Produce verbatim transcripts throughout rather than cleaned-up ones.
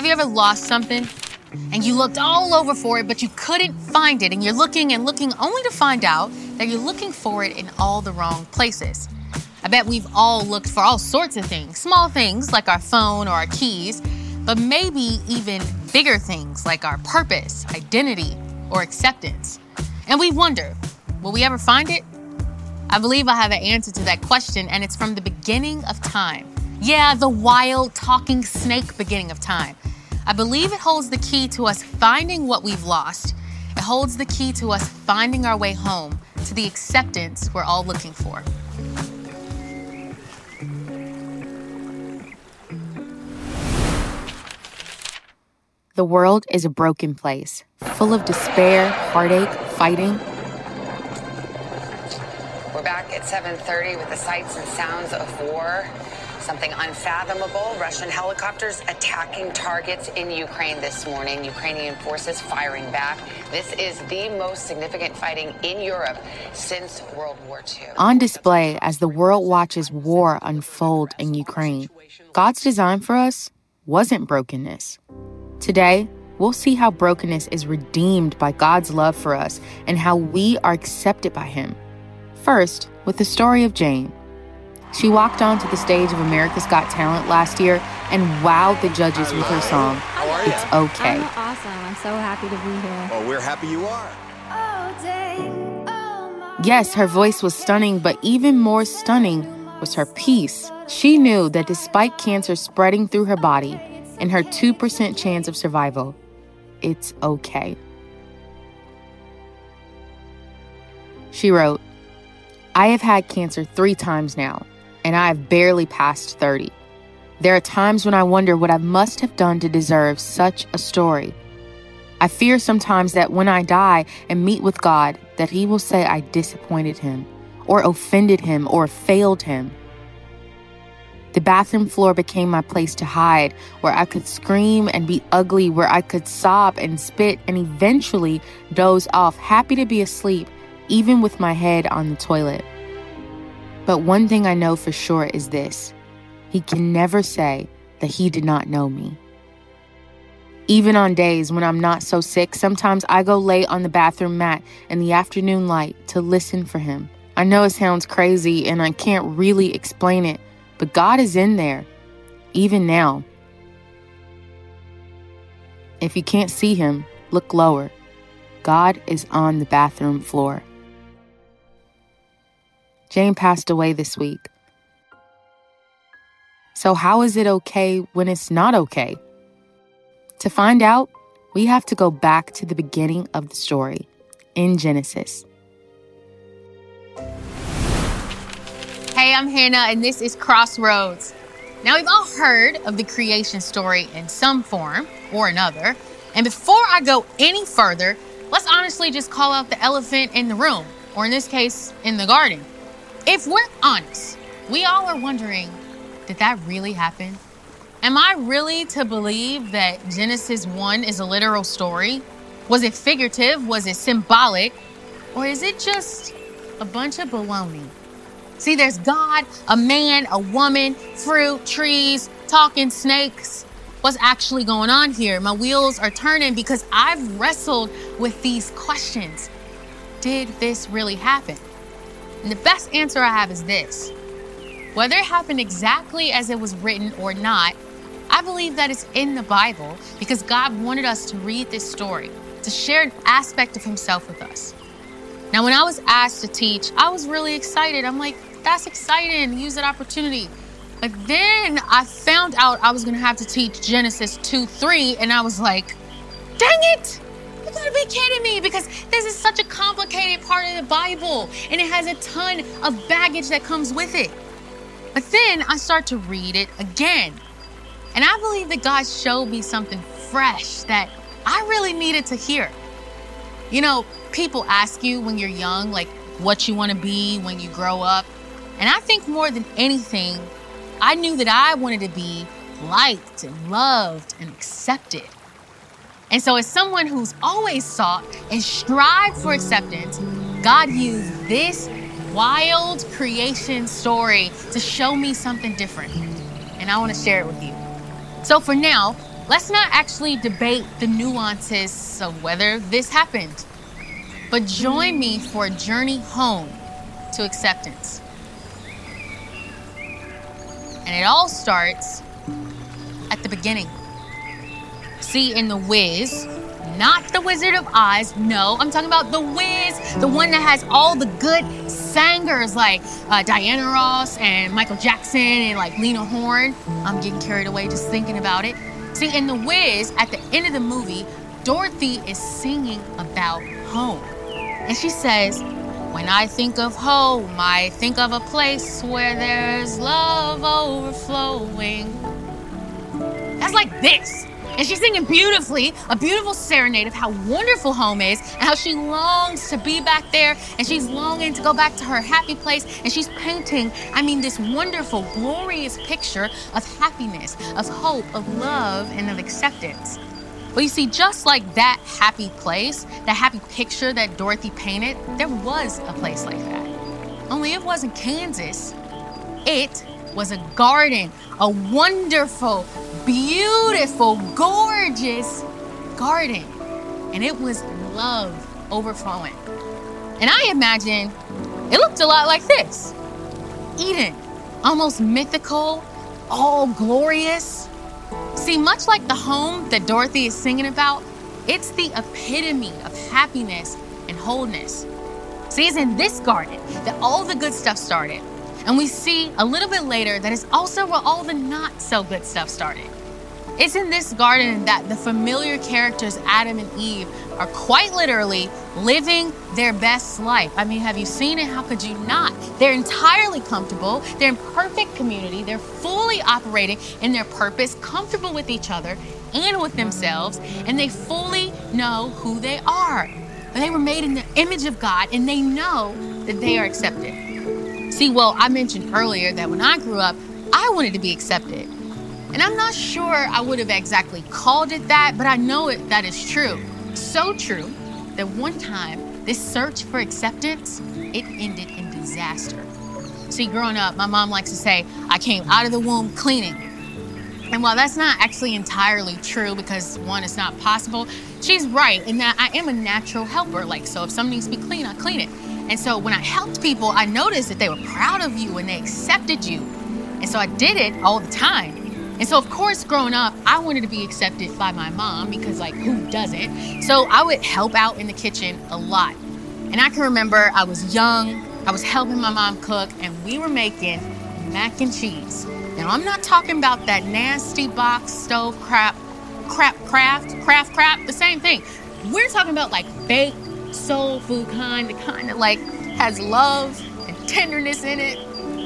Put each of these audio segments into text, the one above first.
Have you ever lost something and you looked all over for it, but you couldn't find it, and you're looking and looking only to find out that you're looking for it in all the wrong places? I bet we've all looked for all sorts of things, small things like our phone or our keys, but maybe even bigger things like our purpose, identity, or acceptance. And we wonder, will we ever find it? I believe I have an answer to that question, and it's from the beginning of time. Yeah, the wild, talking snake beginning of time. I believe it holds the key to us finding what we've lost. It holds the key to us finding our way home to the acceptance we're all looking for. The world is a broken place, full of despair, heartache, fighting. We're back at seven thirty with the sights and sounds of war. Something unfathomable. Russian helicopters attacking targets in Ukraine this morning. Ukrainian forces firing back. This is the most significant fighting in Europe since World War Two. On display as the world watches war unfold in Ukraine, God's design for us wasn't brokenness. Today, we'll see how brokenness is redeemed by God's love for us and how we are accepted by Him. First, with the story of Jane. She walked onto the stage of America's Got Talent last year and wowed the judges with her song, It's Okay. I'm awesome. I'm so happy to be here. Well, we're happy you are. Yes, her voice was stunning, but even more stunning was her peace. She knew that despite cancer spreading through her body and her two percent chance of survival, it's okay. She wrote, I have had cancer three times now, and I have barely passed thirty. There are times when I wonder what I must have done to deserve such a story. I fear sometimes that when I die and meet with God, that He will say I disappointed Him, or offended Him, or failed Him. The bathroom floor became my place to hide, where I could scream and be ugly, where I could sob and spit and eventually doze off, happy to be asleep, even with my head on the toilet. But one thing I know for sure is this: He can never say that He did not know me. Even on days when I'm not so sick, sometimes I go lay on the bathroom mat in the afternoon light to listen for Him. I know it sounds crazy and I can't really explain it, but God is in there, even now. If you can't see Him, look lower. God is on the bathroom floor. Jane passed away this week. So how is it okay when it's not okay? To find out, we have to go back to the beginning of the story, in Genesis. Hey, I'm Hannah, and this is Crossroads. Now, we've all heard of the creation story in some form or another. And before I go any further, let's honestly just call out the elephant in the room, or in this case, in the garden. If we're honest, we all are wondering, did that really happen? Am I really to believe that Genesis one is a literal story? Was it figurative? Was it symbolic? Or is it just a bunch of baloney? See, there's God, a man, a woman, fruit, trees, talking snakes. What's actually going on here? My wheels are turning because I've wrestled with these questions. Did this really happen? And the best answer I have is this: whether it happened exactly as it was written or not, I believe that it's in the Bible because God wanted us to read this story, to share an aspect of Himself with us. Now, when I was asked to teach, I was really excited. I'm like, that's exciting, use that opportunity. But then I found out I was gonna have to teach Genesis two three, and I was like, dang it! You gotta be kidding me, because this is such a complicated part of the Bible, and it has a ton of baggage that comes with it. But then I start to read it again, and I believe that God showed me something fresh that I really needed to hear. You know, people ask you when you're young, like, what you want to be when you grow up. And I think more than anything, I knew that I wanted to be liked and loved and accepted. And so as someone who's always sought and strived for acceptance, God used this wild creation story to show me something different. And I want to share it with you. So for now, let's not actually debate the nuances of whether this happened, but join me for a journey home to acceptance. And it all starts at the beginning. See, in The Wiz, not The Wizard of Oz, no, I'm talking about The Wiz, the one that has all the good singers like uh, Diana Ross and Michael Jackson and like Lena Horne. I'm getting carried away just thinking about it. See, in The Wiz, at the end of the movie, Dorothy is singing about home. And she says, when I think of home, I think of a place where there's love overflowing. That's like this. And she's singing beautifully, a beautiful serenade of how wonderful home is and how she longs to be back there and she's longing to go back to her happy place, and she's painting, I mean, this wonderful, glorious picture of happiness, of hope, of love, and of acceptance. But you see, just like that happy place, that happy picture that Dorothy painted, there was a place like that. Only it wasn't Kansas. It was a garden, a wonderful, beautiful, gorgeous garden. And it was love overflowing. And I imagine it looked a lot like this. Eden, almost mythical, all glorious. See, much like the home that Dorothy is singing about, it's the epitome of happiness and wholeness. See, it's in this garden that all the good stuff started. And we see a little bit later that it's also where all the not so good stuff started. It's in this garden that the familiar characters Adam and Eve are quite literally living their best life. I mean, have you seen it? How could you not? They're entirely comfortable. They're in perfect community. They're fully operating in their purpose, comfortable with each other and with themselves, and they fully know who they are. They were made in the image of God, and they know that they are accepted. See, well, I mentioned earlier that when I grew up, I wanted to be accepted. And I'm not sure I would have exactly called it that, but I know it that is true. So true that one time, this search for acceptance, it ended in disaster. See, growing up, my mom likes to say, I came out of the womb cleaning. And while that's not actually entirely true because, one, it's not possible, she's right in that I am a natural helper. Like, so if something needs to be clean, I clean it. And so when I helped people, I noticed that they were proud of you and they accepted you. And so I did it all the time. And so, of course, growing up, I wanted to be accepted by my mom because, like, who doesn't? So I would help out in the kitchen a lot. And I can remember I was young, I was helping my mom cook, and we were making mac and cheese. Now, I'm not talking about that nasty box stove crap, crap, craft, craft, crap, the same thing. We're talking about, like, baked soul food kind, the kind that, like, has love and tenderness in it.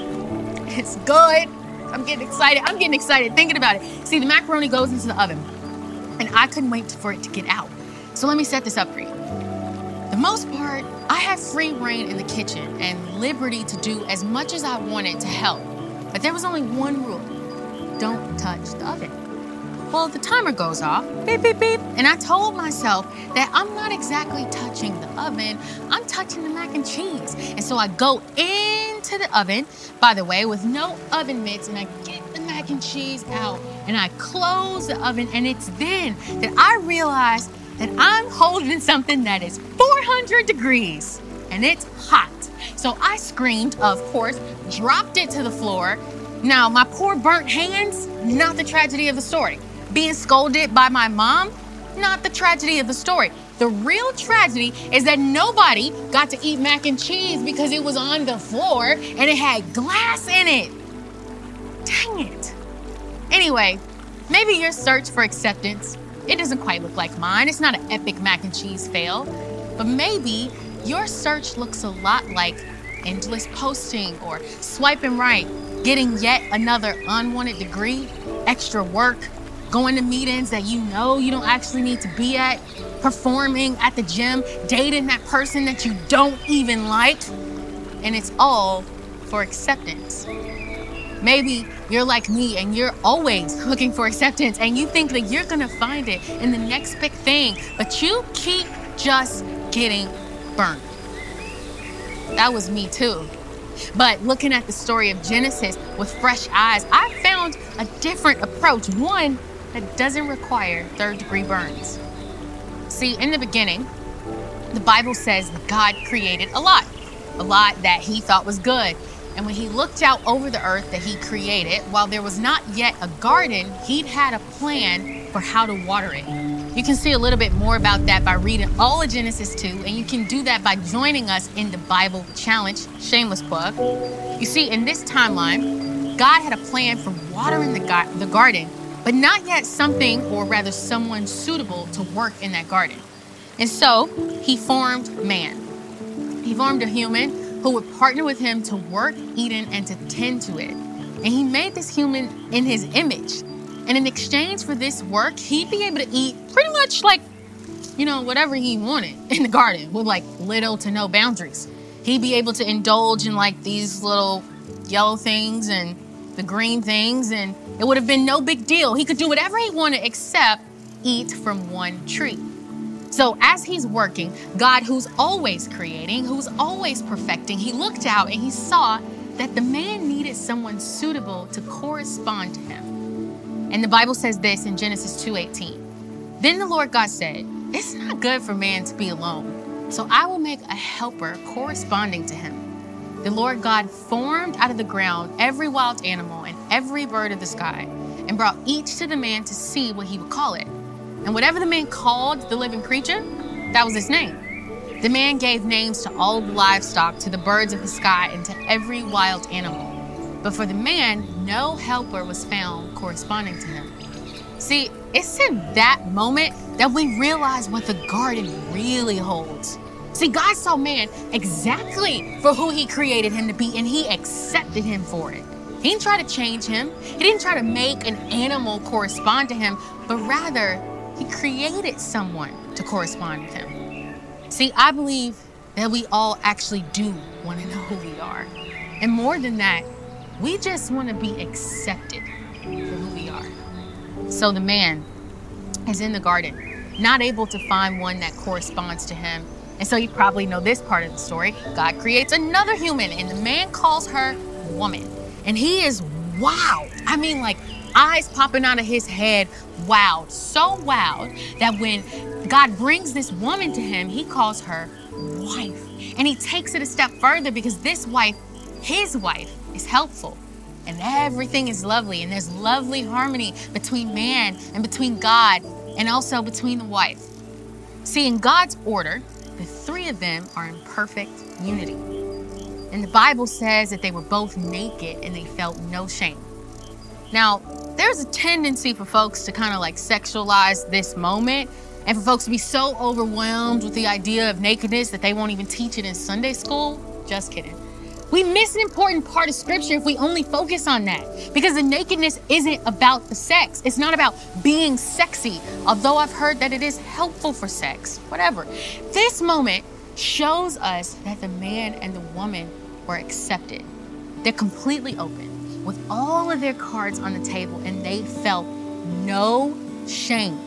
It's good. I'm getting excited. I'm getting excited thinking about it. See, the macaroni goes into the oven, and I couldn't wait for it to get out. So let me set this up for you. The most part, I had free reign in the kitchen and liberty to do as much as I wanted to help. But there was only one rule. Don't touch the oven. Well, the timer goes off, beep, beep, beep, and I told myself that I'm not exactly touching the oven, I'm touching the mac and cheese. And so I go into the oven, by the way, with no oven mitts, and I get the mac and cheese out, and I close the oven, and it's then that I realize that I'm holding something that is four hundred degrees, and it's hot. So I screamed, of course, dropped it to the floor. Now, my poor burnt hands, not the tragedy of the story. Being scolded by my mom, not the tragedy of the story. The real tragedy is that nobody got to eat mac and cheese because it was on the floor and it had glass in it. Dang it. Anyway, maybe your search for acceptance, it doesn't quite look like mine. It's not an epic mac and cheese fail. But maybe your search looks a lot like endless posting or swiping right, getting yet another unwanted degree, extra work, going to meetings that you know you don't actually need to be at, performing at the gym, dating that person that you don't even like, and it's all for acceptance. Maybe you're like me and you're always looking for acceptance and you think that you're gonna find it in the next big thing, but you keep just getting burnt. That was me too. But looking at the story of Genesis with fresh eyes, I found a different approach, one that doesn't require third-degree burns. See, in the beginning, the Bible says that God created a lot, a lot that he thought was good. And when he looked out over the earth that he created, while there was not yet a garden, he'd had a plan for how to water it. You can see a little bit more about that by reading all of Genesis two, and you can do that by joining us in the Bible Challenge, shameless plug. You see, in this timeline, God had a plan for watering the, gar- the garden, but not yet something, or rather someone suitable to work in that garden. And so he formed man. He formed a human who would partner with him to work Eden and to tend to it. And he made this human in his image. And in exchange for this work, he'd be able to eat pretty much like, you know, whatever he wanted in the garden with like little to no boundaries. He'd be able to indulge in like these little yellow things and the green things, and it would have been no big deal. He could do whatever he wanted except eat from one tree. So as he's working, God, who's always creating, who's always perfecting, he looked out and he saw that the man needed someone suitable to correspond to him. And the Bible says this in Genesis two eighteen. Then the Lord God said, "It's not good for man to be alone, so I will make a helper corresponding to him." The Lord God formed out of the ground every wild animal and every bird of the sky and brought each to the man to see what he would call it. And whatever the man called the living creature, that was its name. The man gave names to all the livestock, to the birds of the sky, and to every wild animal. But for the man, no helper was found corresponding to him. See, it's in that moment that we realize what the garden really holds. See, God saw man exactly for who he created him to be, and he accepted him for it. He didn't try to change him. He didn't try to make an animal correspond to him, but rather, he created someone to correspond with him. See, I believe that we all actually do want to know who we are. And more than that, we just want to be accepted for who we are. So the man is in the garden, not able to find one that corresponds to him. And so you probably know this part of the story. God creates another human, and the man calls her woman. And he is wowed. I mean, like, eyes popping out of his head, wowed, so wowed that when God brings this woman to him, he calls her wife. And he takes it a step further because this wife, his wife, is helpful. And everything is lovely. And there's lovely harmony between man and between God and also between the wife. See, in God's order, the three of them are in perfect unity. And the Bible says that they were both naked and they felt no shame. Now, there's a tendency for folks to kind of like sexualize this moment and for folks to be so overwhelmed with the idea of nakedness that they won't even teach it in Sunday school. Just kidding. We miss an important part of scripture if we only focus on that, because the nakedness isn't about the sex. It's not about being sexy, although I've heard that it is helpful for sex, whatever. This moment shows us that the man and the woman were accepted. They're completely open with all of their cards on the table, and they felt no shame.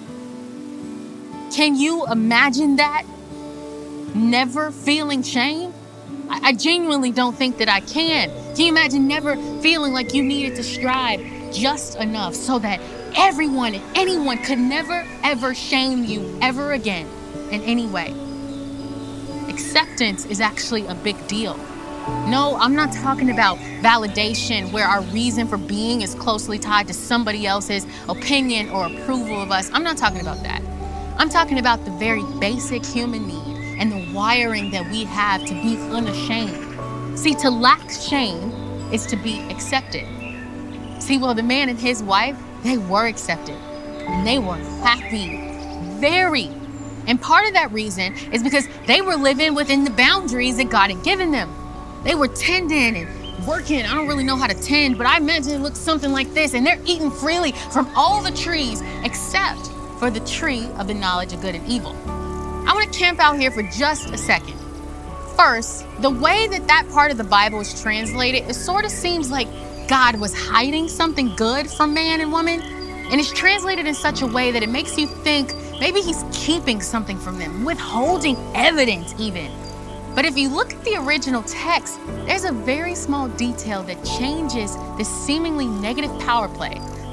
Can you imagine that? Never feeling shame? I, I genuinely don't think that I can. Can you imagine never feeling like you needed to strive just enough so that everyone and anyone could never, ever shame you ever again in any way? Acceptance is actually a big deal. No, I'm not talking about validation where our reason for being is closely tied to somebody else's opinion or approval of us. I'm not talking about that. I'm talking about the very basic human need and the wiring that we have to be unashamed. See, to lack shame is to be accepted. See, well, the man and his wife, they were accepted and they were happy, very. And part of that reason is because they were living within the boundaries that God had given them. They were tending and working. I don't really know how to tend, but I imagine it looks something like this. And they're eating freely from all the trees except for the tree of the knowledge of good and evil. I want to camp out here for just a second. First, the way that that part of the Bible is translated, it sort of seems like God was hiding something good from man and woman. And it's translated in such a way that it makes you think maybe he's keeping something from them, withholding evidence even. But if you look at the original text, there's a very small detail that changes this seemingly negative power play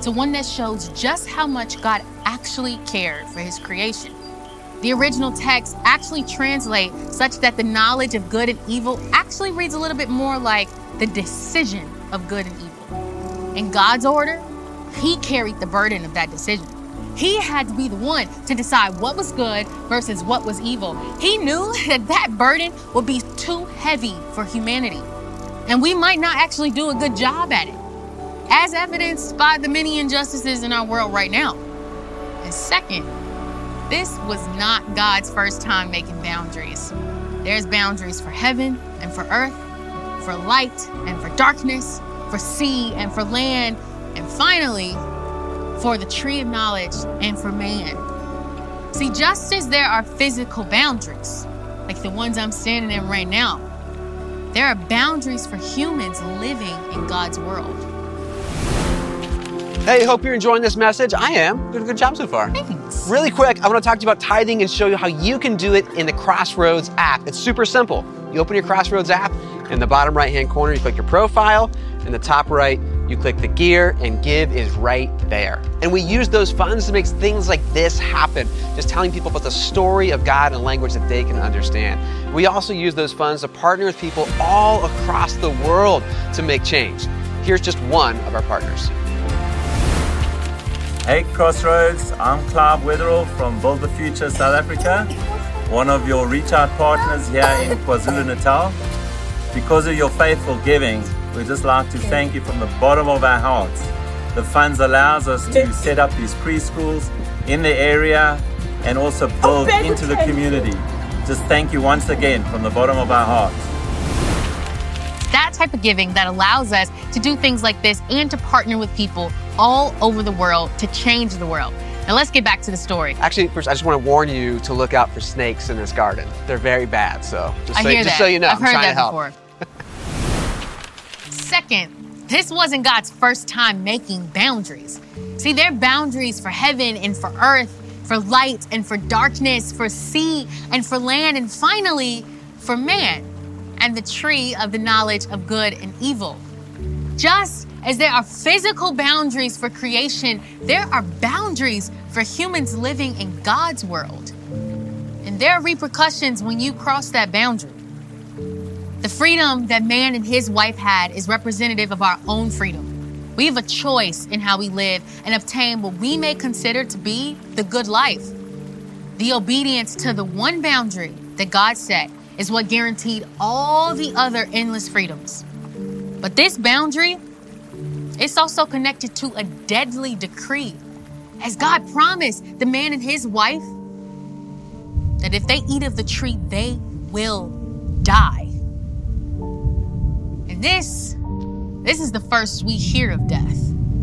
to one that shows just how much God actually cared for his creation. The original text actually translates such that the knowledge of good and evil actually reads a little bit more like the decision of good and evil. In God's order, he carried the burden of that decision. He had to be the one to decide what was good versus what was evil. He knew that that burden would be too heavy for humanity, and we might not actually do a good job at it, as evidenced by the many injustices in our world right now. And second, this was not God's first time making boundaries. There's boundaries for heaven and for earth, for light and for darkness, for sea and for land, and finally, for the tree of knowledge and for man. See, just as there are physical boundaries, like the ones I'm standing in right now, there are boundaries for humans living in God's world. Hey, hope you're enjoying this message. I am. Doing a good job so far. Thanks. Really quick, I want to talk to you about tithing and show you how you can do it in the Crossroads app. It's super simple. You open your Crossroads app, in the bottom right-hand corner, you click your profile. In the top right, you click the gear, and give is right there. And we use those funds to make things like this happen, just telling people about the story of God in a language that they can understand. We also use those funds to partner with people all across the world to make change. Here's just one of our partners. Hey Crossroads, I'm Clive Weatherall from Build the Future South Africa, one of your Reach Out partners here in KwaZulu-Natal. Because of your faithful giving, we'd just like to thank you from the bottom of our hearts. The funds allows us to set up these preschools in the area and also build into the community. Just thank you once again from the bottom of our hearts. That type of giving that allows us to do things like this and to partner with people all over the world to change the world. Now let's get back to the story. Actually, first, I just want to warn you to look out for snakes in this garden. They're very bad, so just, I so, hear just that. so you know, I've I'm heard trying that to help. before. Second, this wasn't God's first time making boundaries. See, there are boundaries for heaven and for earth, for light and for darkness, for sea and for land, and finally, for man and the tree of the knowledge of good and evil. Just as there are physical boundaries for creation, there are boundaries for humans living in God's world. And there are repercussions when you cross that boundary. The freedom that man and his wife had is representative of our own freedom. We have a choice in how we live and obtain what we may consider to be the good life. The obedience to the one boundary that God set is what guaranteed all the other endless freedoms. But this boundary, it's also connected to a deadly decree. As God promised the man and his wife that if they eat of the tree, they will die. And this, this is the first we hear of death.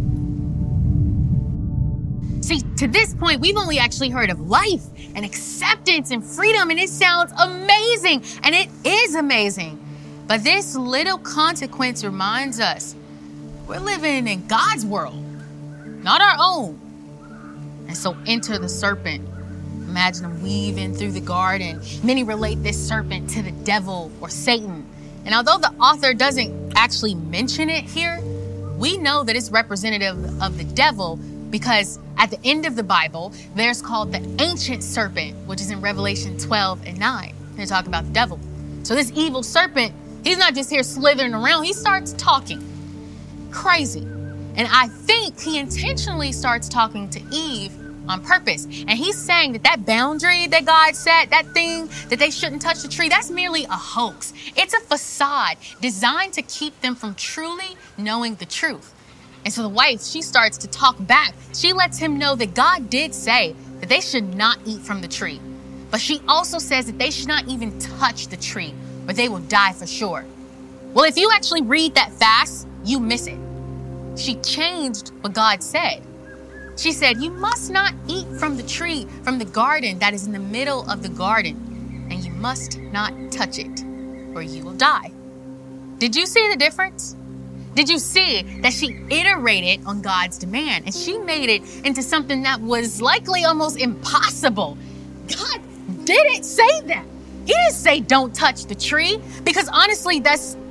See, to this point, we've only actually heard of life and acceptance and freedom, and it sounds amazing, and it is amazing. But this little consequence reminds us we're living in God's world, not our own. And so enter the serpent. Imagine him weaving through the garden. Many relate this serpent to the devil or Satan. And although the author doesn't actually mention it here, we know that it's representative of the devil because at the end of the Bible, there's called the ancient serpent, which is in Revelation twelve and nine. They're talking about the devil. So this evil serpent, he's not just here slithering around, he starts talking. Crazy. And I think he intentionally starts talking to Eve on purpose. And he's saying that that boundary that God set, that thing that they shouldn't touch the tree, that's merely a hoax. It's a facade designed to keep them from truly knowing the truth. And so the wife, she starts to talk back. She lets him know that God did say that they should not eat from the tree. But she also says that they should not even touch the tree or they will die for sure. Well, if you actually read that fast, you miss it. She changed what God said. She said, you must not eat from the tree, from the garden that is in the middle of the garden, and you must not touch it, or you will die. Did you see the difference? Did you see that she iterated on God's demand, and she made it into something that was likely almost impossible? God didn't say that. He didn't say don't touch the tree, because honestly, that's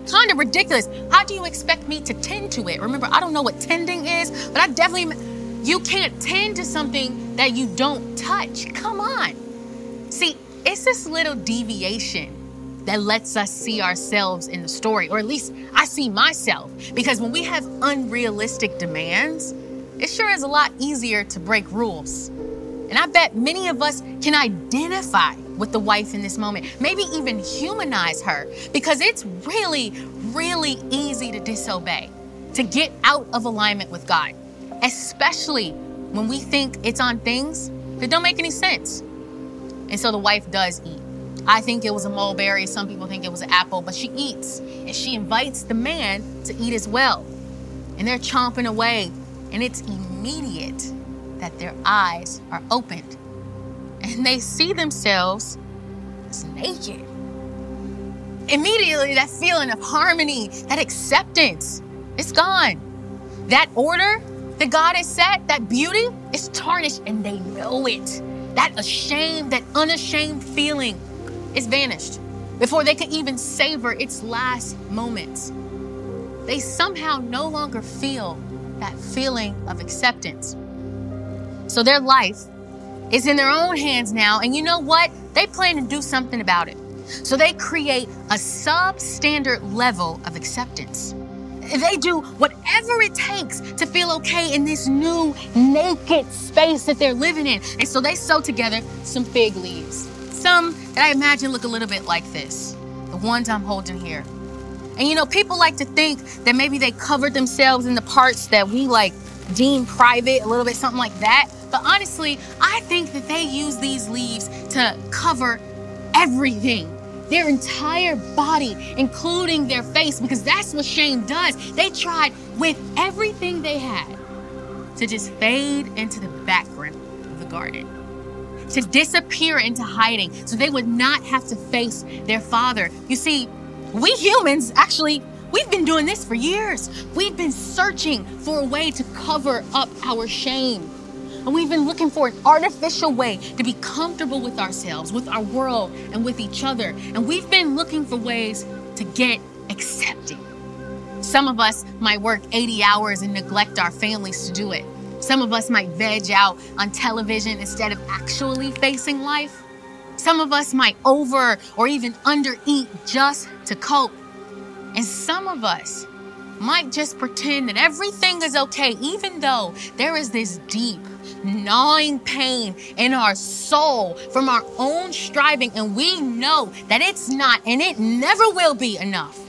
kind of ridiculous. How do you expect me to tend to it? Remember, I don't know what tending is, but I definitely, you can't tend to something that you don't touch. Come on. See, it's this little deviation that lets us see ourselves in the story, or at least I see myself, because when we have unrealistic demands, it sure is a lot easier to break rules. And I bet many of us can identify with the wife in this moment, maybe even humanize her, because it's really, really easy to disobey, to get out of alignment with God, especially when we think it's on things that don't make any sense. And so the wife does eat. I think it was a mulberry. Some people think it was an apple, but she eats, and she invites the man to eat as well. And they're chomping away, and it's immediate that their eyes are opened, and they see themselves as naked. Immediately, that feeling of harmony, that acceptance, it's gone. That order that God has set, that beauty, is tarnished, and they know it. That ashamed, that unashamed feeling is vanished before they could even savor its last moments. They somehow no longer feel that feeling of acceptance. So their life is in their own hands now, and you know what? They plan to do something about it. So they create a substandard level of acceptance. They do whatever it takes to feel okay in this new naked space that they're living in. And so they sew together some fig leaves. Some that I imagine look a little bit like this, the ones I'm holding here. And you know, people like to think that maybe they covered themselves in the parts that we like deem private, a little bit something like that. But honestly, I think that they use these leaves to cover everything, their entire body, including their face, because that's what shame does. They tried with everything they had to just fade into the background of the garden, to disappear into hiding so they would not have to face their father. You see, we humans, actually, we've been doing this for years. We've been searching for a way to cover up our shame. And we've been looking for an artificial way to be comfortable with ourselves, with our world, and with each other. And we've been looking for ways to get accepted. Some of us might work eighty hours and neglect our families to do it. Some of us might veg out on television instead of actually facing life. Some of us might over or even undereat just to cope. And some of us might just pretend that everything is okay, even though there is this deep, gnawing pain in our soul from our own striving, and we know that it's not and it never will be enough.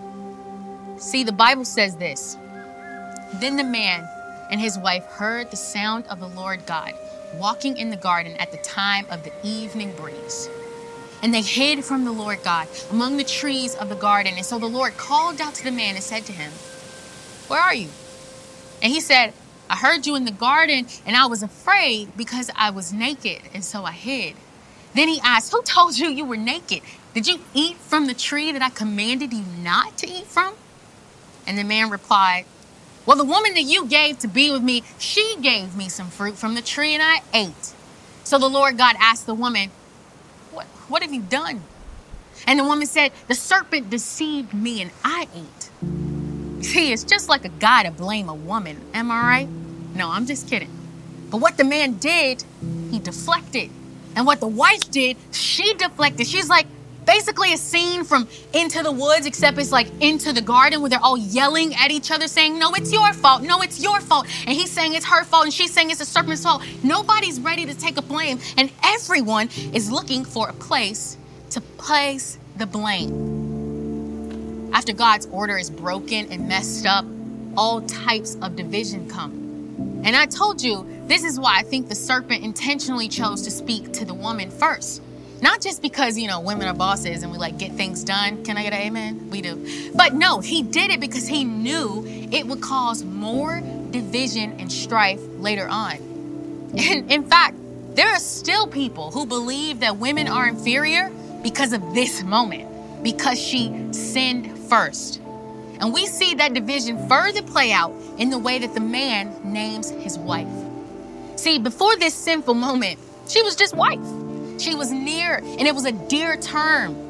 See, the Bible says this: then the man and his wife heard the sound of the Lord God walking in the garden at the time of the evening breeze. And they hid from the Lord God among the trees of the garden. And so the Lord called out to the man and said to him, "Where are you?" And he said, "I heard you in the garden, and I was afraid because I was naked, and so I hid." Then he asked, "Who told you you were naked? Did you eat from the tree that I commanded you not to eat from?" And the man replied, "Well, the woman that you gave to be with me, she gave me some fruit from the tree, and I ate." So the Lord God asked the woman, What, what have you done?" And the woman said, "The serpent deceived me and I ate." See, it's just like a guy to blame a woman. Am I right? No, I'm just kidding. But what the man did, he deflected. And what the wife did, she deflected. She's like basically a scene from Into the Woods, except it's like Into the Garden, where they're all yelling at each other saying, "No, it's your fault. No, it's your fault." And he's saying it's her fault, and she's saying it's the serpent's fault. Nobody's ready to take a blame, and everyone is looking for a place to place the blame. After God's order is broken and messed up, all types of division come. And I told you, this is why I think the serpent intentionally chose to speak to the woman first. Not just because, you know, women are bosses and we like get things done. Can I get an amen? We do. But no, he did it because he knew it would cause more division and strife later on. And in fact, there are still people who believe that women are inferior because of this moment, because she sinned first. And we see that division further play out in the way that the man names his wife. See, before this sinful moment, she was just wife. She was near, and it was a dear term.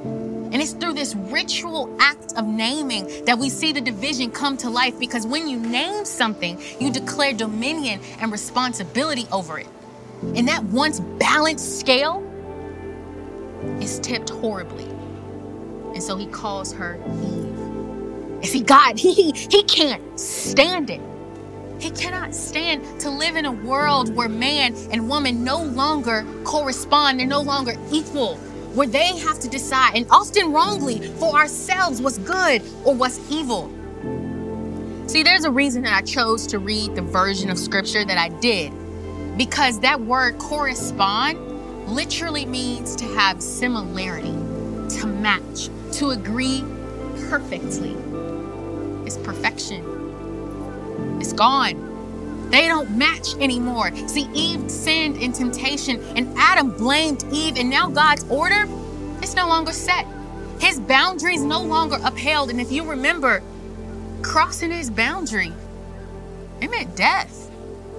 And it's through this ritual act of naming that we see the division come to life, because when you name something, you declare dominion and responsibility over it. And that once balanced scale is tipped horribly. And so he calls her Eve. You see, God, he, he can't stand it. He cannot stand to live in a world where man and woman no longer correspond. They're no longer equal, where they have to decide, and often wrongly, for ourselves what's good or what's evil. See, there's a reason that I chose to read the version of scripture that I did, because that word correspond literally means to have similarity, to match, to agree perfectly. It's perfection. It's gone. They don't match anymore. See, Eve sinned in temptation and Adam blamed Eve, and now God's order is no longer set. His boundaries no longer upheld. And if you remember, crossing his boundary, it meant death.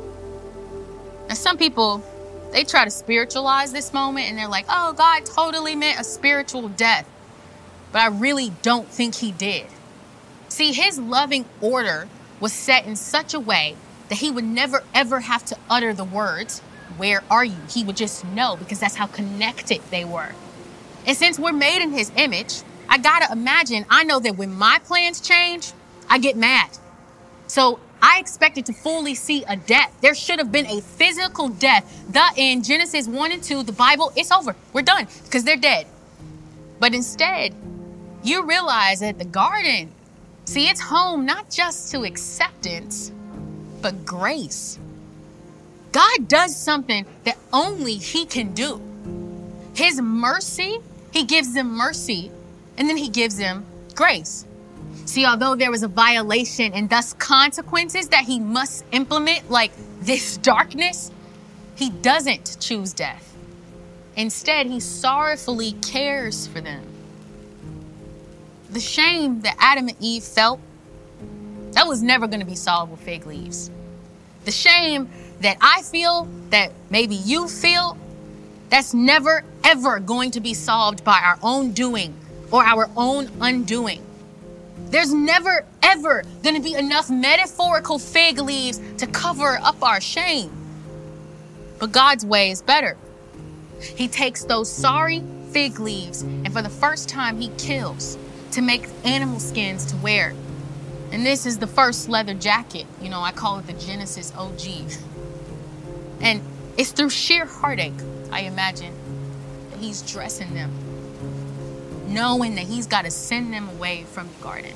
Now, some people, they try to spiritualize this moment and they're like, oh, God totally meant a spiritual death. But I really don't think he did. See, his loving order was set in such a way that he would never, ever have to utter the words, where are you? He would just know, because that's how connected they were. And since we're made in his image, I gotta imagine, I know that when my plans change, I get mad. So I expected to fully see a death. There should have been a physical death. The in Genesis one and two, the Bible, it's over. We're done, because they're dead. But instead, you realize that the garden, see, it's home not just to acceptance, but grace. God does something that only he can do. His mercy, he gives them mercy, and then he gives them grace. See, although there was a violation and thus consequences that he must implement, like this darkness, he doesn't choose death. Instead, he sorrowfully cares for them. The shame that Adam and Eve felt, that was never going to be solved with fig leaves. The shame that I feel, that maybe you feel, that's never, ever going to be solved by our own doing or our own undoing. There's never, ever going to be enough metaphorical fig leaves to cover up our shame. But God's way is better. He takes those sorry fig leaves, and for the first time, he kills to make animal skins to wear. And this is the first leather jacket. You know, I call it the Genesis O G. And it's through sheer heartache, I imagine, that he's dressing them, knowing that he's got to send them away from the garden.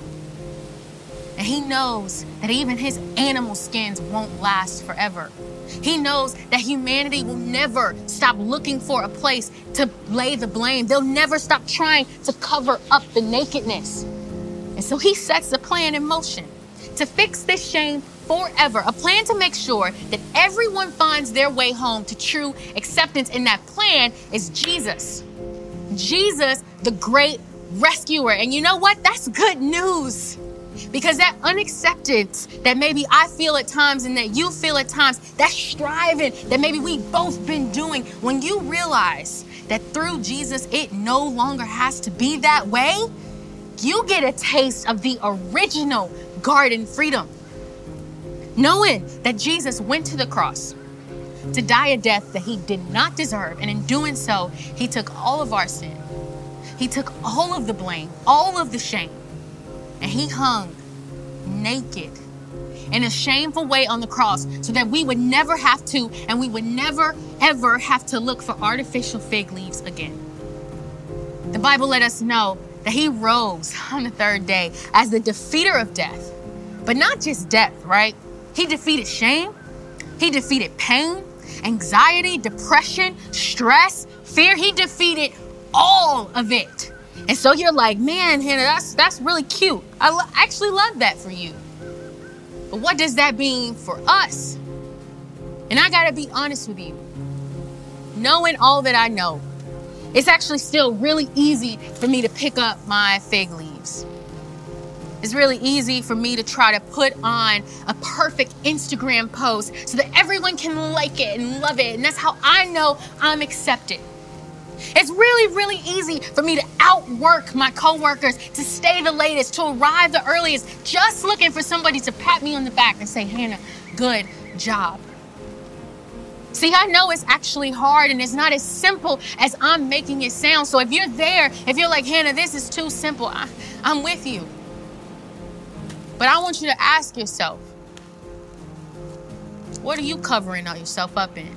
And he knows that even his animal skins won't last forever. He knows that humanity will never stop looking for a place to lay the blame. They'll never stop trying to cover up the nakedness. And so he sets a plan in motion to fix this shame forever, a plan to make sure that everyone finds their way home to true acceptance. And that plan is Jesus. Jesus, the great rescuer. And you know what? That's good news. Because that unacceptance that maybe I feel at times and that you feel at times, that striving that maybe we've both been doing, when you realize that through Jesus, it no longer has to be that way, you get a taste of the original garden freedom. Knowing that Jesus went to the cross to die a death that he did not deserve. And in doing so, he took all of our sin. He took all of the blame, all of the shame. And he hung naked in a shameful way on the cross so that we would never have to, and we would never, ever have to look for artificial fig leaves again. The Bible let us know that he rose on the third day as the defeater of death. But not just death, right? He defeated shame. He defeated pain, anxiety, depression, stress, fear. He defeated all of it. And so you're like, man, Hannah, that's that's really cute. I lo- actually love that for you. But what does that mean for us? And I gotta be honest with you. Knowing all that I know, it's actually still really easy for me to pick up my fig leaves. It's really easy for me to try to put on a perfect Instagram post so that everyone can like it and love it. And that's how I know I'm accepted. It's really, really easy for me to outwork my coworkers, to stay the latest, to arrive the earliest, just looking for somebody to pat me on the back and say, Hannah, good job. See, I know it's actually hard and it's not as simple as I'm making it sound. So if you're there, if you're like, Hannah, this is too simple, I, I'm with you. But I want you to ask yourself, what are you covering yourself up in?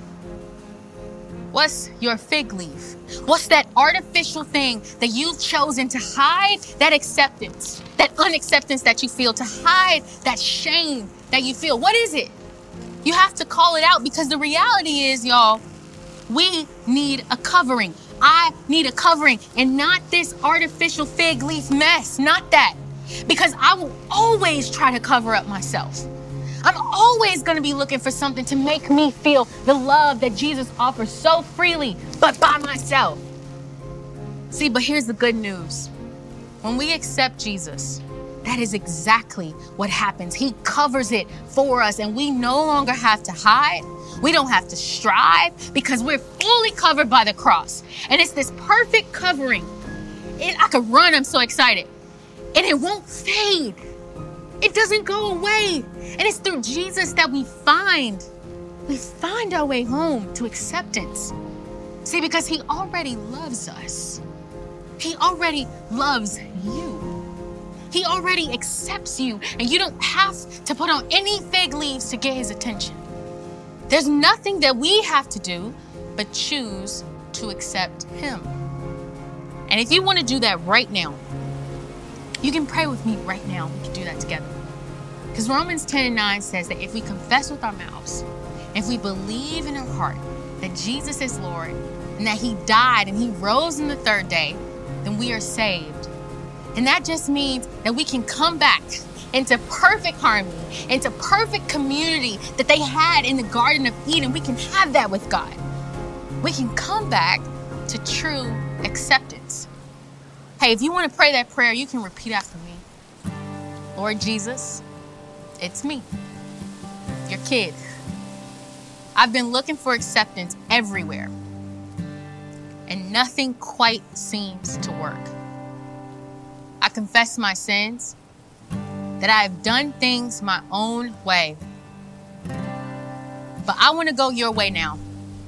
What's your fig leaf? What's that artificial thing that you've chosen to hide that acceptance, that unacceptance that you feel, to hide that shame that you feel? What is it? You have to call it out, because the reality is, y'all, we need a covering. I need a covering, and not this artificial fig leaf mess, not that. Because I will always try to cover up myself. I'm always going to be looking for something to make me feel the love that Jesus offers so freely, but by myself. See, but here's the good news. When we accept Jesus, that is exactly what happens. He covers it for us, and we no longer have to hide. We don't have to strive, because we're fully covered by the cross. And it's this perfect covering. It, I could run, I'm so excited. And it won't fade. It doesn't go away. And it's through Jesus that we find, we find our way home to acceptance. See, because he already loves us. He already loves you. He already accepts you, and you don't have to put on any fig leaves to get his attention. There's nothing that we have to do but choose to accept him. And if you want to do that right now, you can pray with me right now. We can do that together. Because Romans ten and nine says that if we confess with our mouths, if we believe in our heart that Jesus is Lord and that he died and he rose on the third day, then we are saved. And that just means that we can come back into perfect harmony, into perfect community that they had in the Garden of Eden. We can have that with God. We can come back to true acceptance. Hey, if you want to pray that prayer, you can repeat after me. Lord Jesus, it's me, your kid. I've been looking for acceptance everywhere, and nothing quite seems to work. I confess my sins, that I have done things my own way. But I want to go your way now.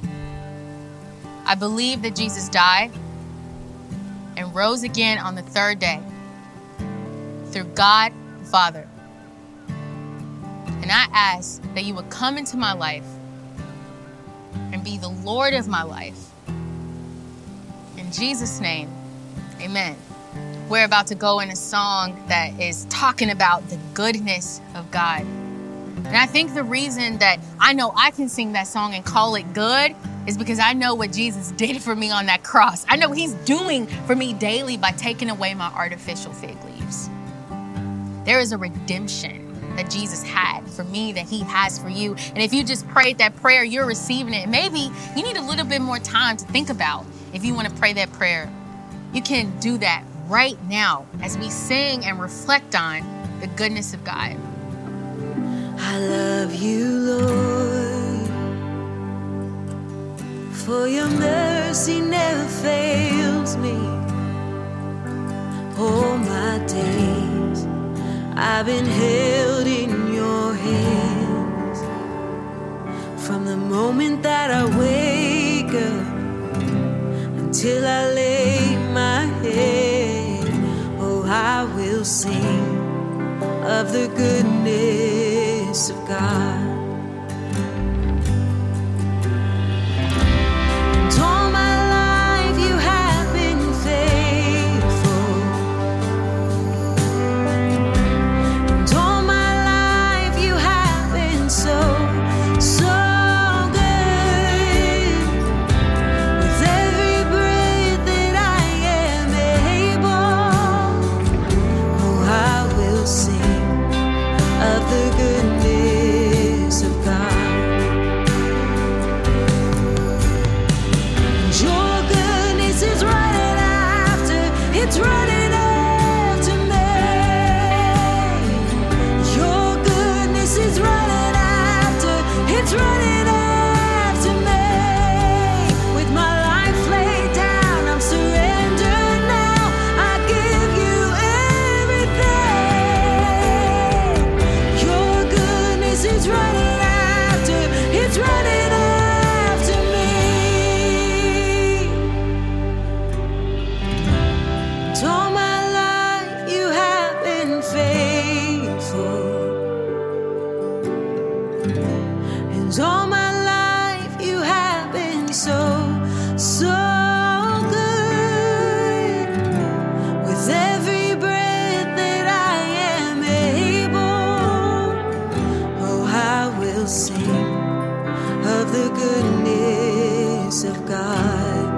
I believe that Jesus died and rose again on the third day through God the Father. And I ask that you would come into my life and be the Lord of my life. In Jesus' name, amen. We're about to go in a song that is talking about the goodness of God. And I think the reason that I know I can sing that song and call it good is because I know what Jesus did for me on that cross. I know he's doing for me daily by taking away my artificial fig leaves. There is a redemption that Jesus had for me, that he has for you. And if you just prayed that prayer, you're receiving it. Maybe you need a little bit more time to think about if you want to pray that prayer. You can do that right now as we sing and reflect on the goodness of God. I love you, Lord, for your mercy never fails me. All my days I've been held in your hands. From the moment that I wake up until I lay my head, oh, I will sing of the goodness of God. And all my life you have been faithful. And all my life you have been so, so good. With every breath that I am able, oh, I will sing of the goodness so, so good. With every breath that I am able, oh, I will sing of the goodness of God.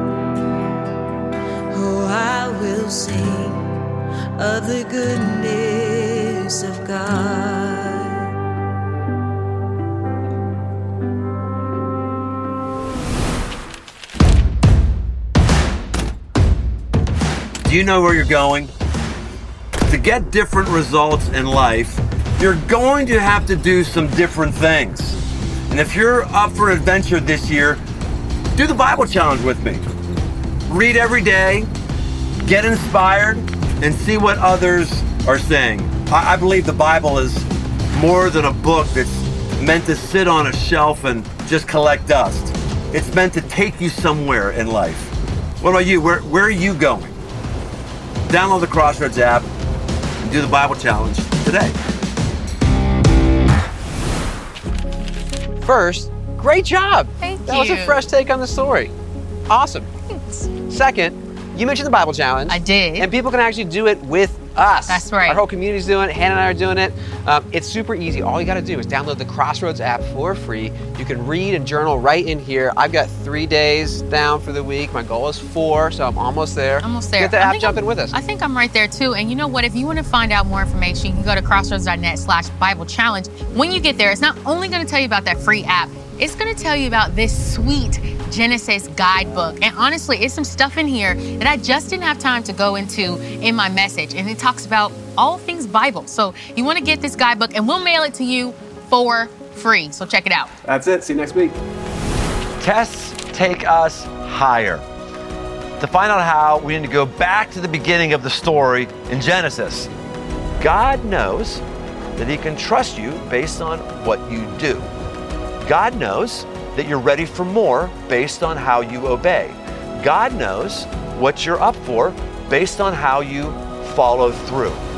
Oh, I will sing of the goodness of God. Do you know where you're going? To get different results in life, you're going to have to do some different things. And if you're up for an adventure this year, do the Bible challenge with me. Read every day, get inspired, and see what others are saying. I, I believe the Bible is more than a book that's meant to sit on a shelf and just collect dust. It's meant to take you somewhere in life. What about you? Where, where are you going? Download the Crossroads app and do the Bible challenge today. First, great job. Thank that you. was a fresh take on the story. Awesome. Thanks. Second, you mentioned the Bible challenge. I did. And people can actually do it with us. That's right. Our whole community's doing it. Hannah and I are doing it. Um, it's super easy. All you got to do is download the Crossroads app for free. You can read and journal right in here. I've got three days down for the week. My goal is four, so I'm almost there. Almost there. Get the I app think jumping I'm- with us. I think I'm right there too. And you know what? If you want to find out more information, you can go to crossroads.net slash Bible challenge. When you get there, it's not only going to tell you about that free app, it's going to tell you about this sweet Genesis guidebook. And honestly, it's some stuff in here that I just didn't have time to go into in my message. And it talks about all things Bible. So you want to get this guidebook and we'll mail it to you for free. So check it out. That's it. See you next week. Tests take us higher. To find out how, we need to go back to the beginning of the story in Genesis. God knows that He can trust you based on what you do. God knows that you're ready for more based on how you obey. God knows what you're up for based on how you follow through.